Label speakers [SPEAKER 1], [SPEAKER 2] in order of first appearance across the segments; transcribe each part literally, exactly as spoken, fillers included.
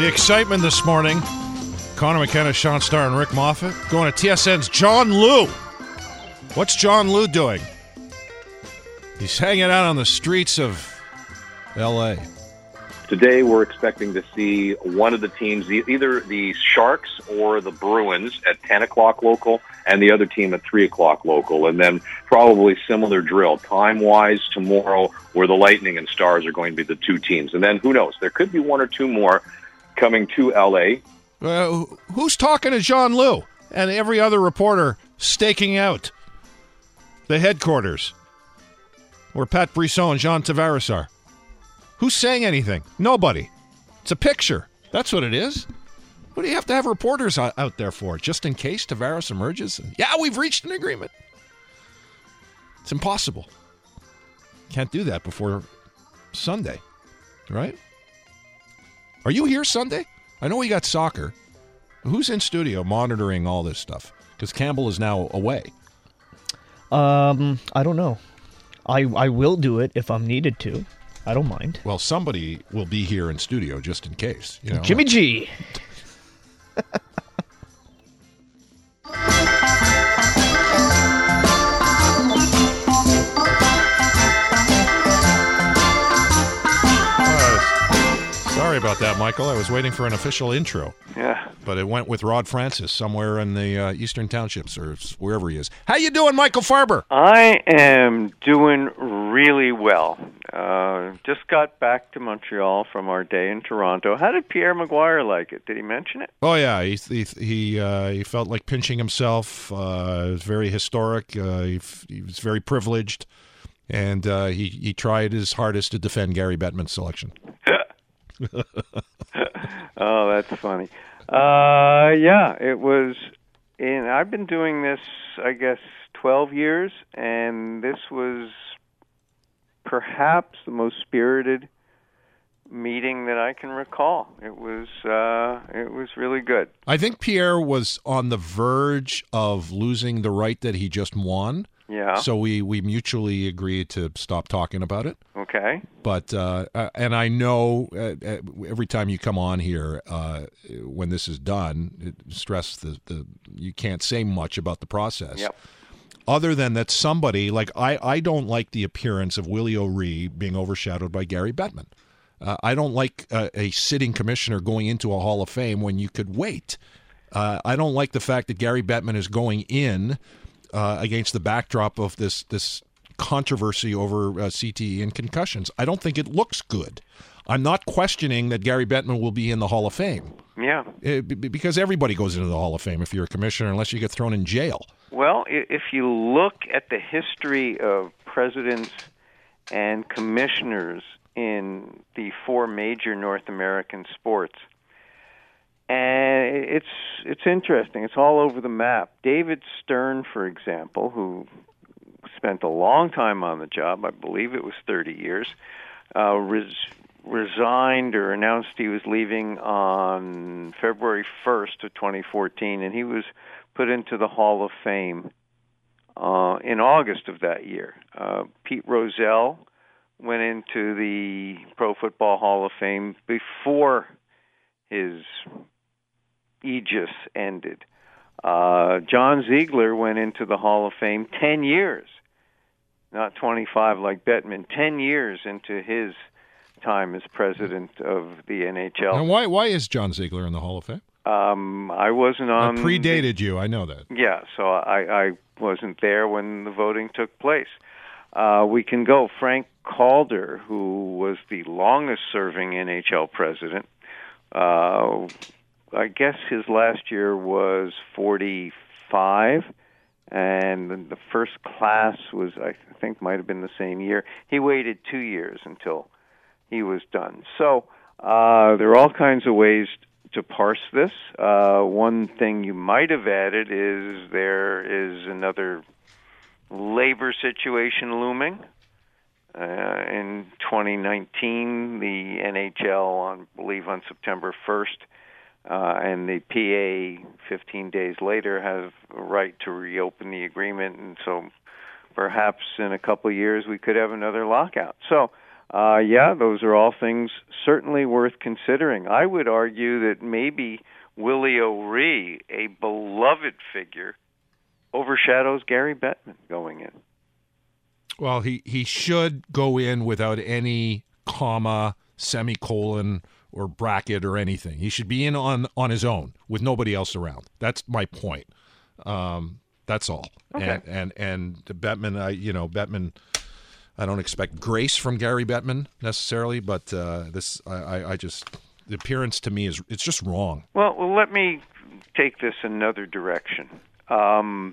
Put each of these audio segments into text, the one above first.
[SPEAKER 1] excitement this morning. Connor McKenna, Sean Starr, and Rick Moffat going to T S N's John Liu. What's John Liu doing? He's hanging out on the streets of L A.
[SPEAKER 2] Today, we're expecting to see one of the teams, either the Sharks or the Bruins, at ten o'clock local, and the other team at three o'clock local. And then probably similar drill, time-wise, tomorrow, where the Lightning and Stars are going to be the two teams. And then, who knows, there could be one or two more coming to L A.
[SPEAKER 1] Uh, who's talking to John Liu and every other reporter staking out the headquarters where Pat Brisson and Jean Tavares are? Who's saying anything? Nobody. It's a picture. That's what it is. What do you have to have reporters out there for? Just in case Tavares emerges? And, yeah, we've reached an agreement. It's impossible. Can't do that before Sunday, right? Are you here Sunday? I know we got soccer. Who's in studio monitoring all this stuff? Because Campbell is now away.
[SPEAKER 3] Um, I don't know. I I will do it if I'm needed to. I don't mind.
[SPEAKER 1] Well, somebody will be here in studio just in case. You know?
[SPEAKER 3] Jimmy G.
[SPEAKER 1] Sorry about that, Michael. I was waiting for an official intro.
[SPEAKER 4] Yeah.
[SPEAKER 1] But it went with Rod Francis somewhere in the uh, Eastern Townships or wherever he is. How you doing, Michael Farber?
[SPEAKER 4] I am doing really well. Uh, just got back to Montreal from our day in Toronto. How did Pierre Maguire like it? Did he mention it?
[SPEAKER 1] Oh, yeah. He he he, uh, he felt like pinching himself. Uh, it was very historic. Uh, he, he was very privileged. And uh, he, he tried his hardest to defend Gary Bettman's selection.
[SPEAKER 4] Oh, that's funny. Uh, yeah, it was. And I've been doing this, I guess, twelve years, and this was perhaps the most spirited meeting that I can recall. It was, uh, it was really good.
[SPEAKER 1] I think Pierre was on the verge of losing the right that he just won.
[SPEAKER 4] Yeah.
[SPEAKER 1] So we, we mutually agreed to stop talking about it.
[SPEAKER 4] Okay.
[SPEAKER 1] But, uh, and I know uh, every time you come on here, uh, when this is done, it stress the, the you can't say much about the process.
[SPEAKER 4] Yep.
[SPEAKER 1] Other than that somebody, like I, I don't like the appearance of Willie O'Ree being overshadowed by Gary Bettman. Uh, I don't like a, a sitting commissioner going into a Hall of Fame when you could wait. Uh, I don't like the fact that Gary Bettman is going in Uh, against the backdrop of this this controversy over uh, C T E and concussions. I don't think it looks good. I'm not questioning that Gary Bettman will be in the Hall of Fame.
[SPEAKER 4] Yeah.
[SPEAKER 1] It, because everybody goes into the Hall of Fame if you're a commissioner, unless you get thrown in jail.
[SPEAKER 4] Well, if you look at the history of presidents and commissioners in the four major North American sports, and it's it's interesting. It's all over the map. David Stern, for example, who spent a long time on the job, I believe it was thirty years, uh, res- resigned or announced he was leaving on February first of twenty fourteen, and he was put into the Hall of Fame uh, in August of that year. Uh, Pete Rozelle went into the Pro Football Hall of Fame before his aegis ended. Uh, John Ziegler went into the Hall of Fame ten years, not twenty-five like Bettman, ten years into his time as president of the N H L.
[SPEAKER 1] And why why is John Ziegler in the Hall of Fame?
[SPEAKER 4] Um, I wasn't on...
[SPEAKER 1] I predated you, I know that.
[SPEAKER 4] Yeah, so I, I wasn't there when the voting took place. Uh, we can go Frank Calder, who was the longest-serving N H L president. Uh, I guess his last year was forty-five, and the first class was, I think, might have been the same year. He waited two years until he was done. So uh, there are all kinds of ways to parse this. Uh, one thing you might have added is there is another labor situation looming. Uh, in twenty nineteen, the N H L, on, I believe on September first, uh, and the P A fifteen days later have a right to reopen the agreement, and so perhaps in a couple of years we could have another lockout. So Uh, yeah, those are all things certainly worth considering. I would argue that maybe Willie O'Ree, a beloved figure, overshadows Gary Bettman going in.
[SPEAKER 1] Well, he, he should go in without any comma, semicolon, or bracket or anything. He should be in on, on his own with nobody else around. That's my point. Um, that's all.
[SPEAKER 4] Okay.
[SPEAKER 1] And and and Bettman, I you know Bettman. I don't expect grace from Gary Bettman necessarily, but uh, this I, I just the appearance to me is it's just wrong.
[SPEAKER 4] Well, well let me take this another direction. Um,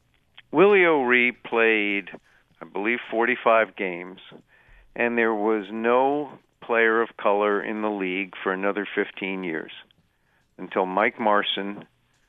[SPEAKER 4] Willie O'Ree played, I believe, forty-five games, and there was no player of color in the league for another fifteen years until Mike Marson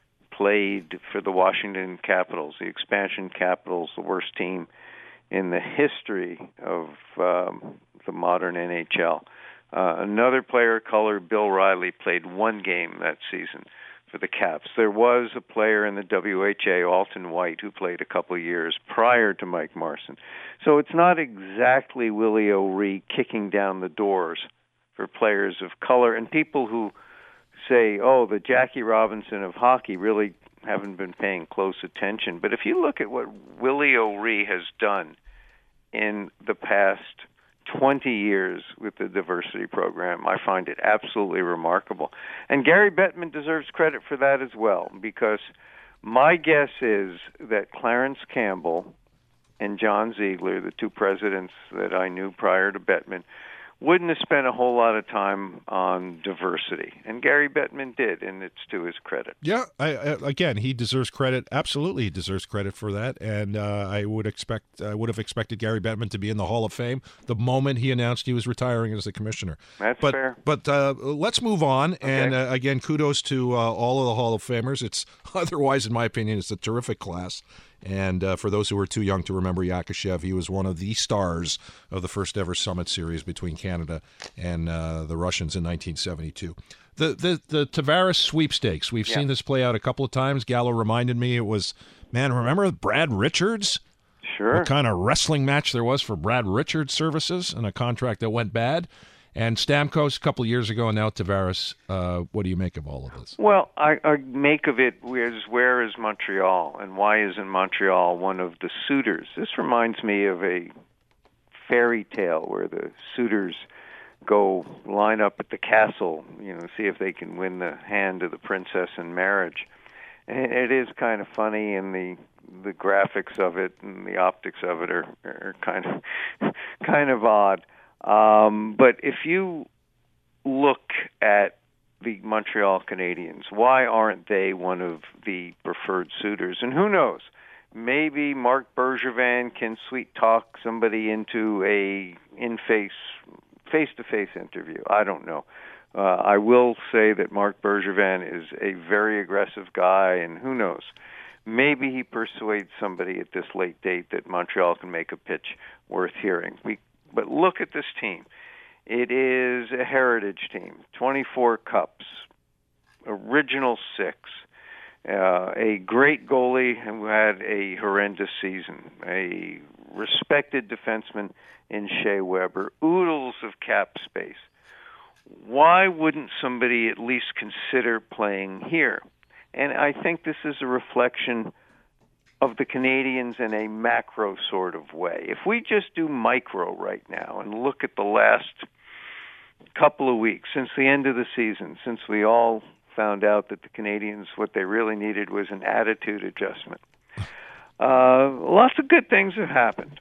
[SPEAKER 4] played for the Washington Capitals, the expansion Capitals, the worst team in the history of um, the modern N H L. Uh, another player of color, Bill Riley, played one game that season for the Caps. There was a player in the W H A, Alton White, who played a couple of years prior to Mike Marson. So it's not exactly Willie O'Ree kicking down the doors for players of color. And people who say, oh, the Jackie Robinson of hockey really haven't been paying close attention. But if you look at what Willie O'Ree has done in the past twenty years with the diversity program, I find it absolutely remarkable. And Gary Bettman deserves credit for that as well, because my guess is that Clarence Campbell and John Ziegler, the two presidents that I knew prior to Bettman, wouldn't have spent a whole lot of time on diversity. And Gary Bettman did, and it's to his credit.
[SPEAKER 1] Yeah, I, I, again, he deserves credit. Absolutely, he deserves credit for that. And uh, I would expect, I would have expected Gary Bettman to be in the Hall of Fame the moment he announced he was retiring as the commissioner.
[SPEAKER 4] That's
[SPEAKER 1] but,
[SPEAKER 4] fair.
[SPEAKER 1] But uh, let's move on.
[SPEAKER 4] Okay.
[SPEAKER 1] And uh, again, kudos to uh, all of the Hall of Famers. It's otherwise, in my opinion, it's a terrific class. And uh, for those who are too young to remember Yakushev, he was one of the stars of the first ever Summit Series between Canada and uh, the Russians in nineteen seventy-two. The the, the Tavares sweepstakes, we've
[SPEAKER 4] yeah.
[SPEAKER 1] seen this play out a couple of times. Gallo reminded me it was, man, remember Brad Richards?
[SPEAKER 4] Sure.
[SPEAKER 1] What kind of wrestling match there was for Brad Richards' services and a contract that went bad? And Stamkos a couple of years ago, and now Tavares. Uh, what do you make of all of this?
[SPEAKER 4] Well, I, I make of it is where is Montreal, and why isn't Montreal one of the suitors? This reminds me of a fairy tale where the suitors go line up at the castle, you know, see if they can win the hand of the princess in marriage. And it is kind of funny, and the the graphics of it and the optics of it are, are kind of kind of odd. Um, but if you look at the Montreal Canadiens, why aren't they one of the preferred suitors? And who knows? Maybe Marc Bergevin can sweet talk somebody into a in-face, face-to-face interview. I don't know. Uh, I will say that Marc Bergevin is a very aggressive guy, and who knows? Maybe he persuades somebody at this late date that Montreal can make a pitch worth hearing. We But look at this team. It is a heritage team, twenty-four cups, original six, uh, a great goalie who had a horrendous season, a respected defenseman in Shea Weber, oodles of cap space. Why wouldn't somebody at least consider playing here? And I think this is a reflection of the Canadians in a macro sort of way. If we just do micro right now and look at the last couple of weeks since the end of the season, since we all found out that the Canadians, what they really needed was an attitude adjustment, uh, lots of good things have happened.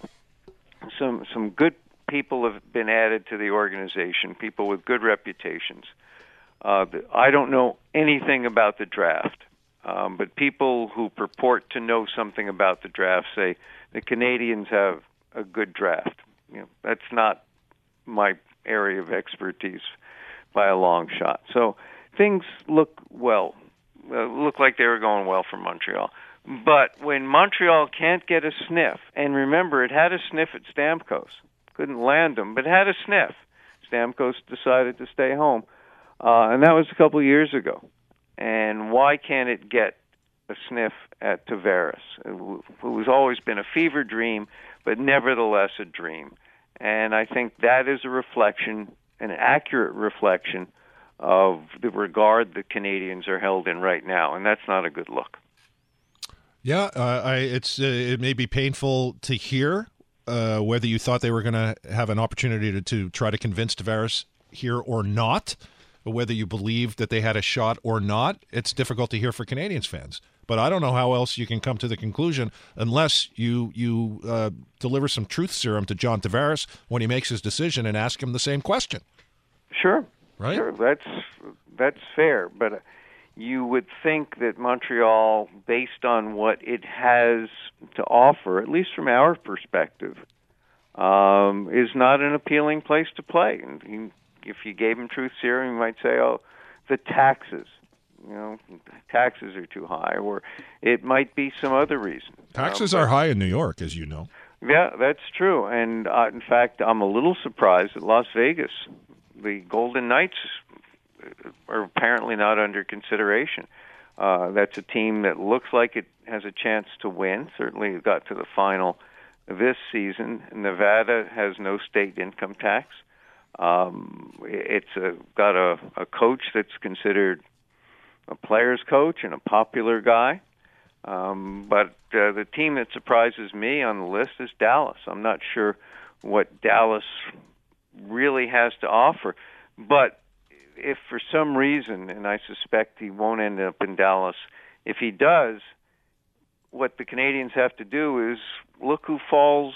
[SPEAKER 4] Some some good people have been added to the organization, people with good reputations. Uh, I don't know anything about the draft. Um, but people who purport to know something about the draft say the Canadians have a good draft. You know, that's not my area of expertise by a long shot. So things look well, uh, look like they were going well for Montreal. But when Montreal can't get a sniff, and remember, it had a sniff at Stamkos, couldn't land him, but had a sniff. Stamkos decided to stay home, uh, and that was a couple of years ago. And why can't it get a sniff at Tavares, who has always been a fever dream, but nevertheless a dream? And I think that is a reflection, an accurate reflection of the regard the Canadians are held in right now, and that's not a good look.
[SPEAKER 1] Yeah, uh, I, it's uh, it may be painful to hear uh, whether you thought they were going to have an opportunity to, to try to convince Tavares here or not, or whether you believed that they had a shot or not. It's difficult to hear for Canadians fans. But I don't know how else you can come to the conclusion unless you you uh, deliver some truth serum to John Tavares when he makes his decision and ask him the same question.
[SPEAKER 4] Sure,
[SPEAKER 1] right?
[SPEAKER 4] Sure, that's that's fair. But you would think that Montreal, based on what it has to offer, at least from our perspective, um, is not an appealing place to play. And he, if you gave him truth serum, you might say, "Oh, the taxes." You know, taxes are too high, or it might be some other reason.
[SPEAKER 1] Taxes
[SPEAKER 4] um,
[SPEAKER 1] are high in New York, as you know.
[SPEAKER 4] Yeah, that's true. And uh, in fact, I'm a little surprised that Las Vegas, the Golden Knights, are apparently not under consideration. Uh, that's a team that looks like it has a chance to win. Certainly, it got to the final this season. Nevada has no state income tax. Um, it's a, got a, a coach that's considered a player's coach and a popular guy. Um, but uh, the team that surprises me on the list is Dallas. I'm not sure what Dallas really has to offer. But if for some reason, and I suspect he won't end up in Dallas, if he does, what the Canadians have to do is look who falls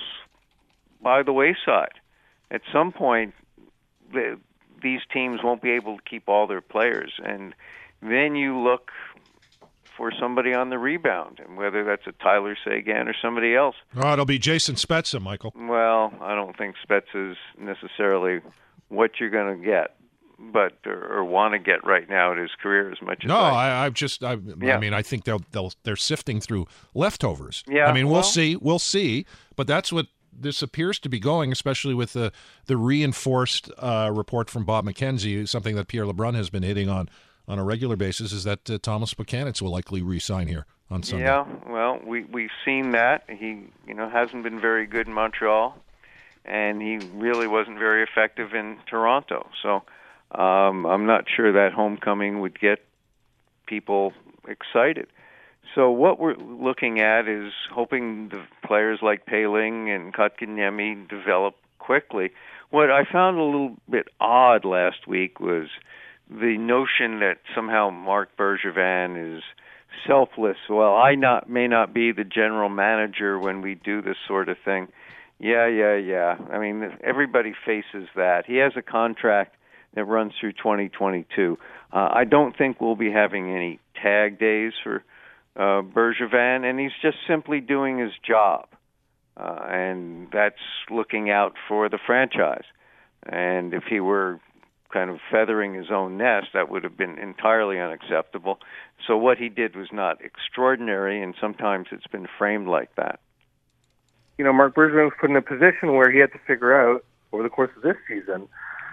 [SPEAKER 4] by the wayside. At some point, the, these teams won't be able to keep all their players, and then you look for somebody on the rebound, and whether that's a Tyler Seguin or somebody else.
[SPEAKER 1] Oh, it'll be Jason Spezza, Michael.
[SPEAKER 4] Well, I don't think Spezza is necessarily what you're going to get, but or, or want to get right now in his career as much as
[SPEAKER 1] no.
[SPEAKER 4] I.
[SPEAKER 1] I, I've just. I,
[SPEAKER 4] yeah.
[SPEAKER 1] I mean, I think they'll they'll they're sifting through leftovers.
[SPEAKER 4] Yeah.
[SPEAKER 1] I mean, we'll
[SPEAKER 4] well,
[SPEAKER 1] see. We'll see. But that's what this appears to be going, especially with the the reinforced uh, report from Bob McKenzie, something that Pierre LeBrun has been hitting on. on a regular basis, is that uh, Thomas Buchanan will likely re-sign here on Sunday.
[SPEAKER 4] Yeah, well, we, we've seen that. He you know, hasn't been very good in Montreal, and he really wasn't very effective in Toronto. So um, I'm not sure that homecoming would get people excited. So what we're looking at is hoping the players like Poehling and Kotkaniemi develop quickly. What I found a little bit odd last week was the notion that somehow Marc Bergevin is selfless. Well, I not may not be the general manager when we do this sort of thing. Yeah, yeah, yeah. I mean, everybody faces that. He has a contract that runs through twenty twenty-two. Uh, I don't think we'll be having any tag days for uh, Bergevin, and he's just simply doing his job. Uh, and that's looking out for the franchise. And if he were kind of feathering his own nest, that would have been entirely unacceptable. So what he did was not extraordinary, and sometimes it's been framed like that.
[SPEAKER 5] You know, Marc Bergevin was put in a position where he had to figure out, over the course of this season,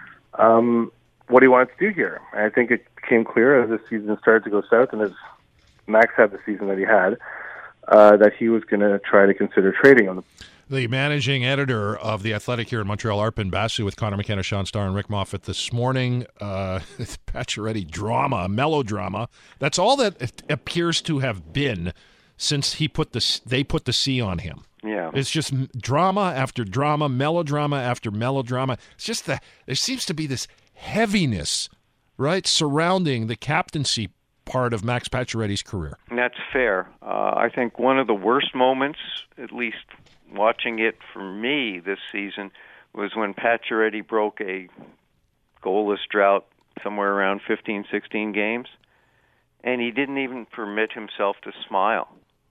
[SPEAKER 5] um, what he wanted to do here. And I think it became clear as this season started to go south, and as Max had the season that he had, uh, that he was going to try to consider trading on the
[SPEAKER 1] The managing editor of The Athletic here in Montreal, Arpin Basu, with Connor McKenna, Sean Starr, and Rick Moffat this morning. Uh, Pacioretty drama, melodrama. That's all that it appears to have been since he put the they put the C on him.
[SPEAKER 4] Yeah,
[SPEAKER 1] it's just drama after drama, melodrama after melodrama. It's just that there seems to be this heaviness, right, surrounding the captaincy part of Max Pacioretty's career.
[SPEAKER 4] And that's fair. Uh, I think one of the worst moments, at least watching it for me this season, was when Pacioretty broke a goalless drought somewhere around fifteen, sixteen games, and he didn't even permit himself to smile.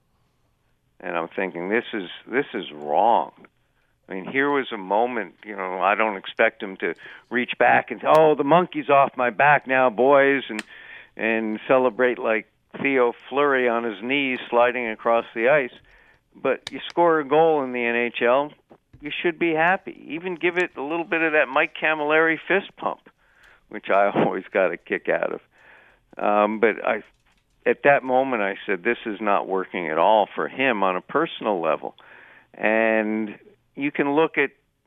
[SPEAKER 4] And I'm thinking, this is this is wrong. I mean, here was a moment, you know, I don't expect him to reach back and say, oh, the monkey's off my back now, boys, and and celebrate like Theo Fleury on his knees sliding across the ice. But you score a goal in the N H L, you should be happy. Even give it a little bit of that Mike Camilleri fist pump, which I always got a kick out of. Um, but I, at that moment, I said, this is not working at all for him on a personal level. And you can look at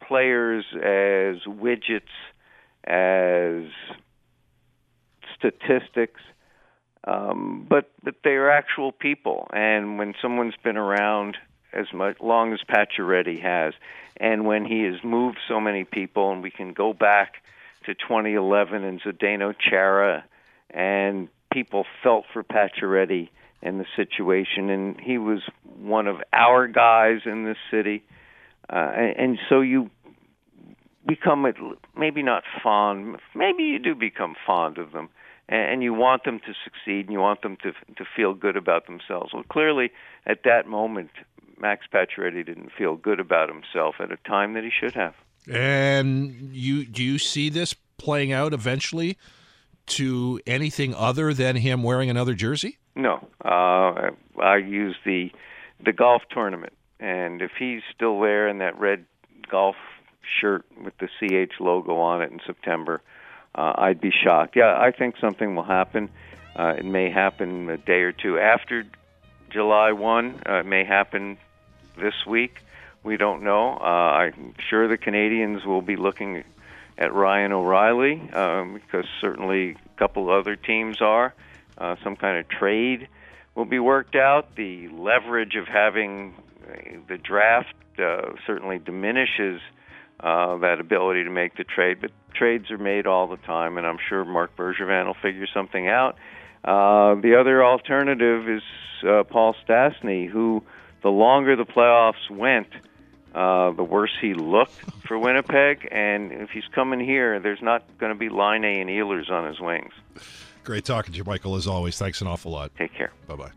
[SPEAKER 4] players as widgets, as statistics, um, but but they are actual people. And when someone's been around as much long as Pacioretty has, and when he has moved so many people, and we can go back to twenty eleven and Zdeno Chara, and people felt for Pacioretty and the situation, and he was one of our guys in this city, uh, and, and so you become maybe not fond, maybe you do become fond of them, and, and you want them to succeed, and you want them to to feel good about themselves. Well, clearly at that moment, Max Pacioretty didn't feel good about himself at a time that he should have.
[SPEAKER 1] And you do you see this playing out eventually to anything other than him wearing another jersey?
[SPEAKER 4] No. Uh, I use the the golf tournament, and if he's still there in that red golf shirt with the C H logo on it in September, uh, I'd be shocked. Yeah, I think something will happen. Uh, it may happen a day or two after July first. Uh, it may happen this week. We don't know. Uh, I'm sure the Canadians will be looking at Ryan O'Reilly um, because certainly a couple other teams are. Uh, some kind of trade will be worked out. The leverage of having uh, the draft uh, certainly diminishes uh, that ability to make the trade, but trades are made all the time, and I'm sure Marc Bergevin will figure something out. Uh, the other alternative is uh, Paul Stastny, who the longer the playoffs went, uh, the worse he looked for Winnipeg, and if he's coming here, there's not going to be Line A and Ehlers on his wings.
[SPEAKER 1] Great talking to you, Michael, as always. Thanks an awful lot.
[SPEAKER 4] Take care.
[SPEAKER 1] Bye-bye.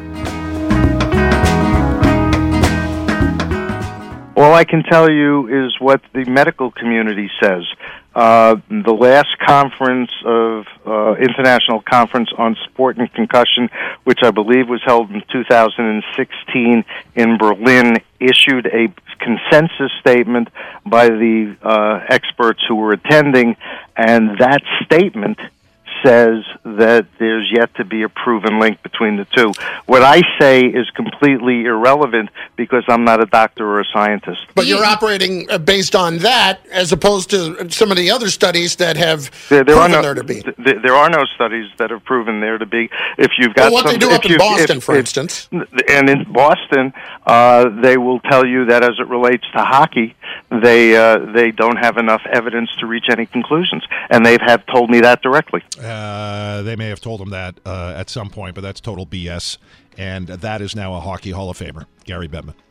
[SPEAKER 6] All I can tell you is what the medical community says. Uh, the last conference of uh, International Conference on Sport and Concussion, which I believe was held in two thousand sixteen in Berlin, issued a consensus statement by the uh, experts who were attending, and that statement says that there's yet to be a proven link between the two. What I say is completely irrelevant because I'm not a doctor or a scientist.
[SPEAKER 7] But you're operating based on that as opposed to some of the other studies that have
[SPEAKER 6] there, there
[SPEAKER 7] proven
[SPEAKER 6] are no,
[SPEAKER 7] there to be.
[SPEAKER 6] Th- there are no studies that have proven there to be. If you've got
[SPEAKER 7] well, what
[SPEAKER 6] some,
[SPEAKER 7] they do up in Boston, if, for if, instance.
[SPEAKER 6] And in Boston, uh, they will tell you that as it relates to hockey, they uh, they don't have enough evidence to reach any conclusions. And they have told me that directly.
[SPEAKER 1] Uh, they may have told him that uh, at some point, but that's total B S. And that is now a Hockey Hall of Famer, Gary Bettman.